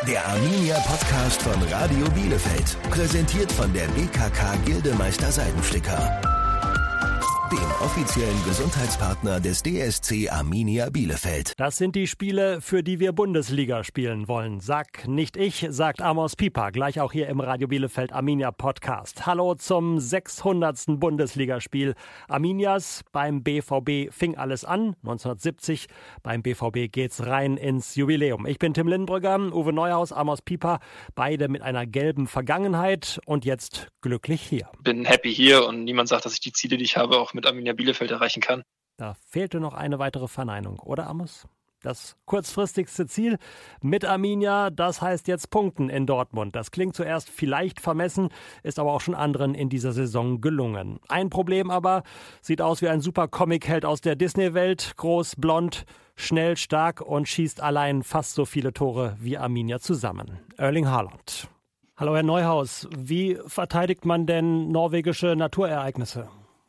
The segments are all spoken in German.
Der Arminia Podcast von Radio Bielefeld. Präsentiert von der BKK Gildemeister Seidensticker. Dem offiziellen Gesundheitspartner des DSC Arminia Bielefeld. Das sind die Spiele, für die wir Bundesliga spielen wollen. Sag nicht ich, sagt Amos Pieper, gleich auch hier im Radio Bielefeld Arminia Podcast. Hallo zum 600. Bundesligaspiel Arminias. Beim BVB fing alles an, 1970. Beim BVB geht's rein ins Jubiläum. Ich bin Tim Lindenbrügger, Uwe Neuhaus, Amos Pieper, beide mit einer gelben Vergangenheit und jetzt glücklich hier. Bin happy hier und niemand sagt, dass ich die Ziele, die ich habe, auch mit Arminia Bielefeld erreichen kann. Da fehlte noch eine weitere Verneinung, oder Amos? Das kurzfristigste Ziel mit Arminia, das heißt jetzt Punkten in Dortmund. Das klingt zuerst vielleicht vermessen, ist aber auch schon anderen in dieser Saison gelungen. Ein Problem aber, sieht aus wie ein super Comic-Held aus der Disney-Welt. Groß, blond, schnell, stark und schießt allein fast so viele Tore wie Arminia zusammen. Erling Haaland. Hallo Herr Neuhaus, wie verteidigt man denn norwegische Naturereignisse?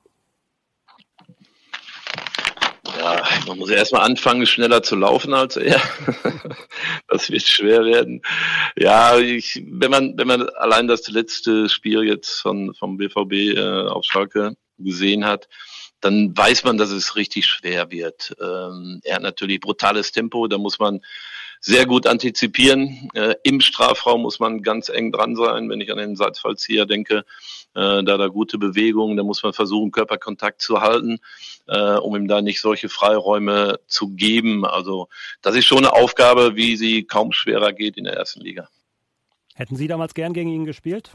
Ja, man muss ja erstmal anfangen, schneller zu laufen als er. Das wird schwer werden. Ja, wenn man allein das letzte Spiel jetzt vom BVB auf Schalke gesehen hat, dann weiß man, dass es richtig schwer wird. Er hat natürlich brutales Tempo, da muss man sehr gut antizipieren. Im Strafraum muss man ganz eng dran sein, wenn ich an den Seitfallzieher denke. Da gute Bewegungen, da muss man versuchen, Körperkontakt zu halten, um ihm da nicht solche Freiräume zu geben. Also das ist schon eine Aufgabe, wie sie kaum schwerer geht in der ersten Liga. Hätten Sie damals gern gegen ihn gespielt?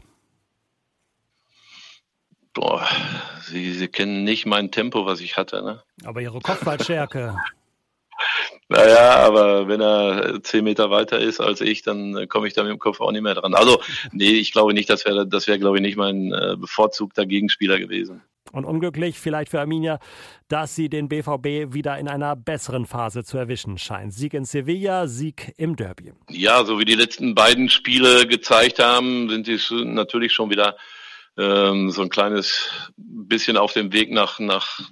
Boah, Sie kennen nicht mein Tempo, was ich hatte, ne? Aber Ihre Kopfballstärke. Naja, aber wenn er 10 Meter weiter ist als ich, dann komme ich da mit dem Kopf auch nicht mehr dran. Also, nee, ich glaube nicht, das wäre, glaube ich, nicht mein bevorzugter Gegenspieler gewesen. Und unglücklich vielleicht für Arminia, dass sie den BVB wieder in einer besseren Phase zu erwischen scheint. Sieg in Sevilla, Sieg im Derby. Ja, so wie die letzten beiden Spiele gezeigt haben, sind sie natürlich schon wieder so ein kleines bisschen auf dem Weg nach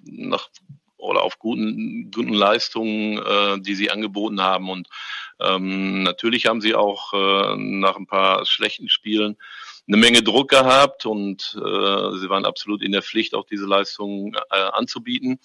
oder auf guten Leistungen, die sie angeboten haben. Und natürlich haben sie auch nach ein paar schlechten Spielen eine Menge Druck gehabt und sie waren absolut in der Pflicht, auch diese Leistungen anzubieten.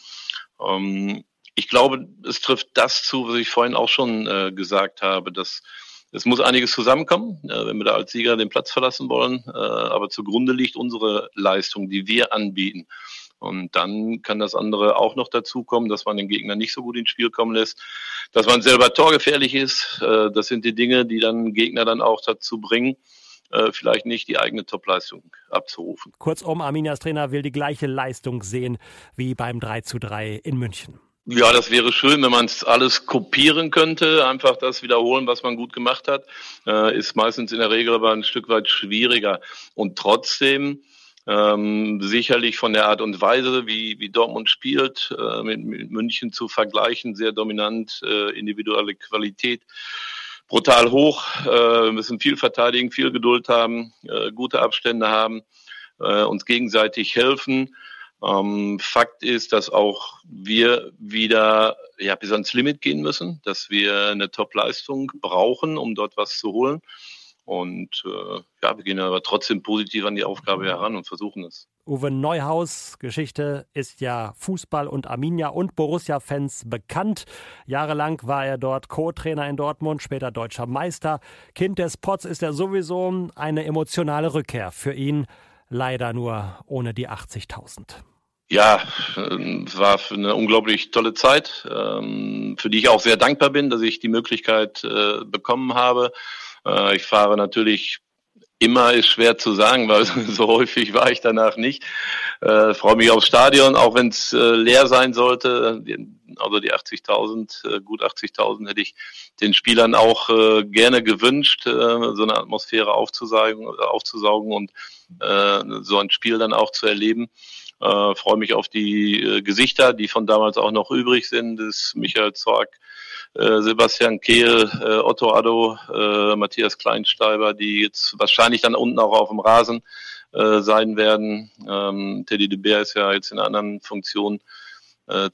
Ich glaube, es trifft das zu, was ich vorhin auch schon gesagt habe, dass es muss einiges zusammenkommen, wenn wir da als Sieger den Platz verlassen wollen. Aber zugrunde liegt unsere Leistung, die wir anbieten. Und dann kann das andere auch noch dazukommen, dass man den Gegner nicht so gut ins Spiel kommen lässt, dass man selber torgefährlich ist. Das sind die Dinge, die dann Gegner dann auch dazu bringen, vielleicht nicht die eigene Topleistung abzurufen. Kurzum, Arminias Trainer will die gleiche Leistung sehen wie beim 3:3 in München. Ja, das wäre schön, wenn man es alles kopieren könnte, einfach das wiederholen, was man gut gemacht hat. Ist meistens in der Regel aber ein Stück weit schwieriger. Und trotzdem sicherlich von der Art und Weise, wie Dortmund spielt, mit München zu vergleichen, sehr dominant, individuelle Qualität, brutal hoch, müssen viel verteidigen, viel Geduld haben, gute Abstände haben, uns gegenseitig helfen. Fakt ist, dass auch wir wieder bis ans Limit gehen müssen, dass wir eine Top-Leistung brauchen, um dort was zu holen. Und wir gehen aber trotzdem positiv an die Aufgabe heran und versuchen es. Uwe Neuhaus, Geschichte ist ja Fußball- und Arminia- und Borussia-Fans bekannt. Jahrelang war er dort Co-Trainer in Dortmund, später deutscher Meister. Kind des Pots ist er sowieso, eine emotionale Rückkehr für ihn. Leider nur ohne die 80.000. Ja, es war eine unglaublich tolle Zeit, für die ich auch sehr dankbar bin, dass ich die Möglichkeit bekommen habe. Ich fahre natürlich immer, ist schwer zu sagen, weil so häufig war ich danach nicht. Freue mich aufs Stadion, auch wenn es leer sein sollte. Also die 80.000, gut 80.000 hätte ich den Spielern auch gerne gewünscht, so eine Atmosphäre aufzusaugen und so ein Spiel dann auch zu erleben. Freue mich auf die Gesichter, die von damals auch noch übrig sind. Das ist Michael Zorc, Sebastian Kehl, Otto Addo, Matthias Kleinsteiber, die jetzt wahrscheinlich dann unten auch auf dem Rasen sein werden. Teddy de Beer ist ja jetzt in einer anderen Funktion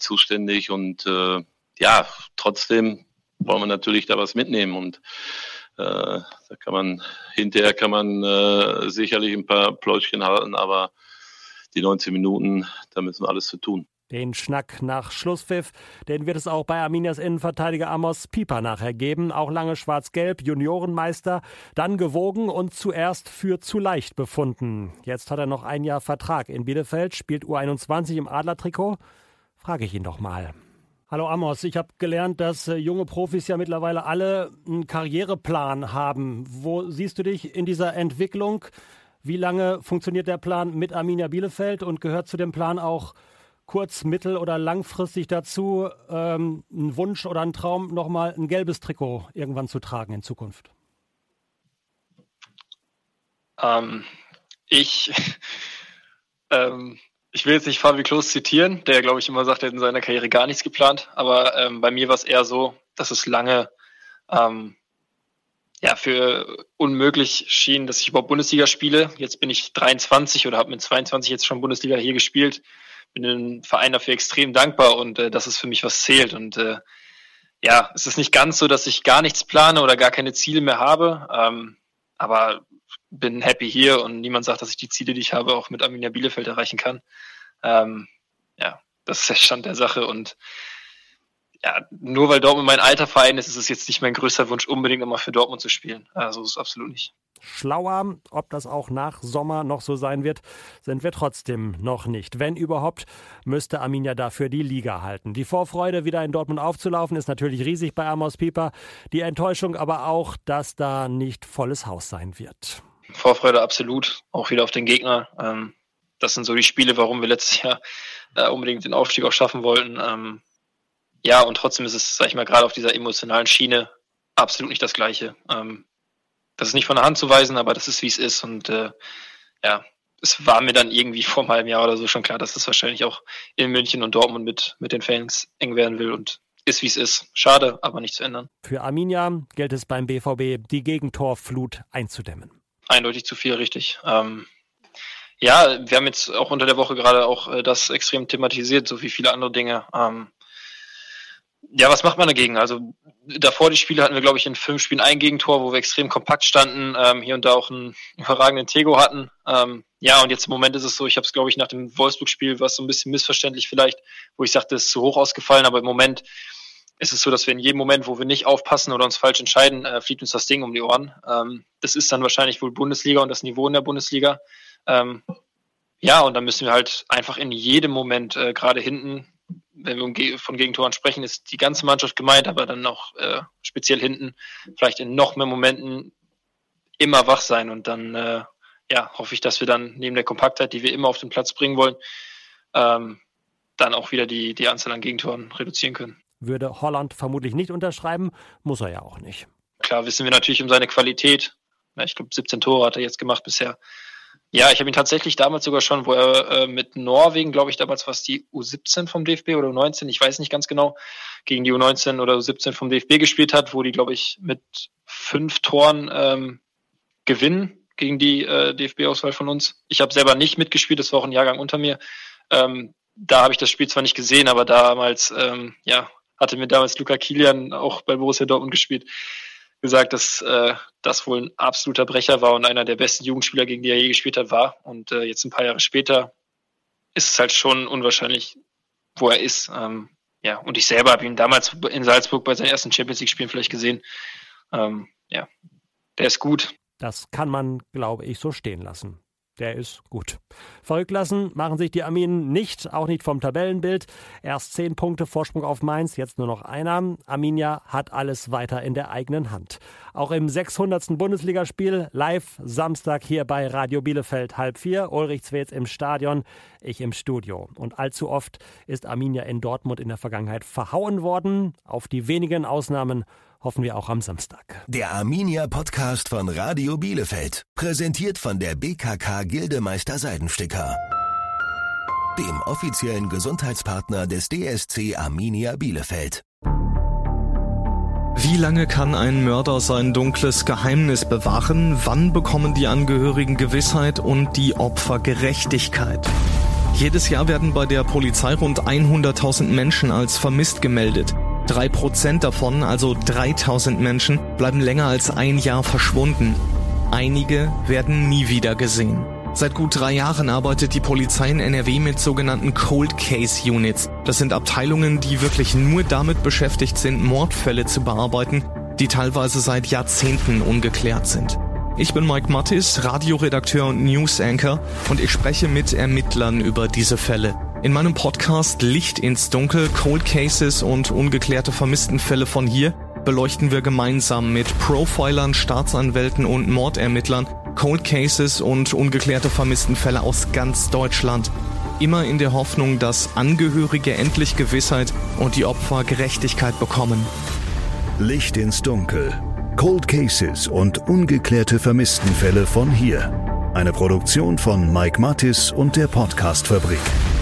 zuständig und trotzdem wollen wir natürlich da was mitnehmen und Da hinterher kann man sicherlich ein paar Pläuschchen halten, aber die 19 Minuten, da müssen wir alles zu tun. Den Schnack nach Schlusspfiff, den wird es auch bei Arminias Innenverteidiger Amos Pieper nachher geben. Auch lange schwarz-gelb, Juniorenmeister, dann gewogen und zuerst für zu leicht befunden. Jetzt hat er noch ein Jahr Vertrag in Bielefeld, spielt U21 im Adlertrikot. Frage ich ihn doch mal. Hallo Amos, ich habe gelernt, dass junge Profis ja mittlerweile alle einen Karriereplan haben. Wo siehst du dich in dieser Entwicklung? Wie lange funktioniert der Plan mit Arminia Bielefeld und gehört zu dem Plan auch kurz-, mittel- oder langfristig dazu ein Wunsch oder ein Traum, nochmal ein gelbes Trikot irgendwann zu tragen in Zukunft? Ich will jetzt nicht Fabi Klos zitieren, der, glaube ich, immer sagt, er hat in seiner Karriere gar nichts geplant. Aber bei mir war es eher so, dass es lange für unmöglich schien, dass ich überhaupt Bundesliga spiele. Jetzt bin ich 23 oder habe mit 22 jetzt schon Bundesliga hier gespielt. Bin dem Verein dafür extrem dankbar und das ist für mich, was zählt. Und es ist nicht ganz so, dass ich gar nichts plane oder gar keine Ziele mehr habe. Aber bin happy hier und niemand sagt, dass ich die Ziele, die ich habe, auch mit Arminia Bielefeld erreichen kann. Das ist der Stand der Sache und nur weil Dortmund mein alter Verein ist, ist es jetzt nicht mein größter Wunsch, unbedingt nochmal für Dortmund zu spielen. Also ist es absolut nicht. Schlauer, ob das auch nach Sommer noch so sein wird, sind wir trotzdem noch nicht. Wenn überhaupt, müsste Arminia dafür die Liga halten. Die Vorfreude, wieder in Dortmund aufzulaufen, ist natürlich riesig bei Amos Pieper. Die Enttäuschung aber auch, dass da nicht volles Haus sein wird. Vorfreude absolut, auch wieder auf den Gegner. Das sind so die Spiele, warum wir letztes Jahr unbedingt den Aufstieg auch schaffen wollten. Und trotzdem ist es, sag ich mal, gerade auf dieser emotionalen Schiene absolut nicht das Gleiche. Das ist nicht von der Hand zu weisen, aber das ist, wie es ist. Und es war mir dann irgendwie vor einem halben Jahr oder so schon klar, dass es wahrscheinlich auch in München und Dortmund mit den Fans eng werden will und ist, wie es ist. Schade, aber nicht zu ändern. Für Arminia gilt es beim BVB, die Gegentorflut einzudämmen. Eindeutig zu viel, richtig. Wir haben jetzt auch unter der Woche gerade auch das extrem thematisiert, so wie viele andere Dinge. Was macht man dagegen? Also davor die Spiele hatten wir, glaube ich, in 5 Spielen ein Gegentor, wo wir extrem kompakt standen, hier und da auch einen überragenden Tego hatten. Und jetzt im Moment ist es so, ich habe es, glaube ich, nach dem Wolfsburg-Spiel, was so ein bisschen missverständlich vielleicht, wo ich sagte, es ist zu hoch ausgefallen, aber im Moment ist es so, dass wir in jedem Moment, wo wir nicht aufpassen oder uns falsch entscheiden, fliegt uns das Ding um die Ohren. Das ist dann wahrscheinlich wohl Bundesliga und das Niveau in der Bundesliga. Und dann müssen wir halt einfach in jedem Moment, gerade hinten, wenn wir von Gegentoren sprechen, ist die ganze Mannschaft gemeint, aber dann auch speziell hinten, vielleicht in noch mehr Momenten immer wach sein. Und dann hoffe ich, dass wir dann neben der Kompaktheit, die wir immer auf den Platz bringen wollen, dann auch wieder die Anzahl an Gegentoren reduzieren können. Würde Holland vermutlich nicht unterschreiben, muss er ja auch nicht. Klar wissen wir natürlich um seine Qualität. Ich glaube, 17 Tore hat er jetzt gemacht bisher. Ja, ich habe ihn tatsächlich damals sogar schon, wo er mit Norwegen, glaube ich, damals war es die U17 vom DFB oder U19, ich weiß nicht ganz genau, gegen die U19 oder U17 vom DFB gespielt hat, wo die, glaube ich, mit 5 Toren gewinnen gegen die DFB-Auswahl von uns. Ich habe selber nicht mitgespielt, das war auch ein Jahrgang unter mir. Da habe ich das Spiel zwar nicht gesehen, aber damals, hatte mir damals Luca Kilian auch bei Borussia Dortmund gespielt, gesagt, dass das wohl ein absoluter Brecher war und einer der besten Jugendspieler, gegen die er je gespielt hat, war. Und jetzt ein paar Jahre später ist es halt schon unwahrscheinlich, wo er ist. Und ich selber habe ihn damals in Salzburg bei seinen ersten Champions-League-Spielen vielleicht gesehen. Der ist gut. Das kann man, glaube ich, so stehen lassen. Der ist gut. Verrückt lassen machen sich die Arminen nicht, auch nicht vom Tabellenbild. Erst 10 Punkte Vorsprung auf Mainz, jetzt nur noch einer. Arminia hat alles weiter in der eigenen Hand. Auch im 600. Bundesligaspiel live Samstag hier bei Radio Bielefeld 3:30. Ulrich Zwetz im Stadion, ich im Studio. Und allzu oft ist Arminia in Dortmund in der Vergangenheit verhauen worden. Auf die wenigen Ausnahmen hoffen wir auch am Samstag. Der Arminia-Podcast von Radio Bielefeld. Präsentiert von der BKK Gildemeister Seidensticker. Dem offiziellen Gesundheitspartner des DSC Arminia Bielefeld. Wie lange kann ein Mörder sein dunkles Geheimnis bewahren? Wann bekommen die Angehörigen Gewissheit und die Opfer Gerechtigkeit? Jedes Jahr werden bei der Polizei rund 100.000 Menschen als vermisst gemeldet. 3% davon, also 3000 Menschen, bleiben länger als ein Jahr verschwunden. Einige werden nie wieder gesehen. Seit gut 3 Jahren arbeitet die Polizei in NRW mit sogenannten Cold Case Units. Das sind Abteilungen, die wirklich nur damit beschäftigt sind, Mordfälle zu bearbeiten, die teilweise seit Jahrzehnten ungeklärt sind. Ich bin Mike Mattis, Radioredakteur und News-Anchor, und ich spreche mit Ermittlern über diese Fälle. In meinem Podcast Licht ins Dunkel, Cold Cases und ungeklärte Vermisstenfälle von hier beleuchten wir gemeinsam mit Profilern, Staatsanwälten und Mordermittlern Cold Cases und ungeklärte Vermisstenfälle aus ganz Deutschland. Immer in der Hoffnung, dass Angehörige endlich Gewissheit und die Opfer Gerechtigkeit bekommen. Licht ins Dunkel. Cold Cases und ungeklärte Vermisstenfälle von hier. Eine Produktion von Mike Mattis und der Podcast-Fabrik.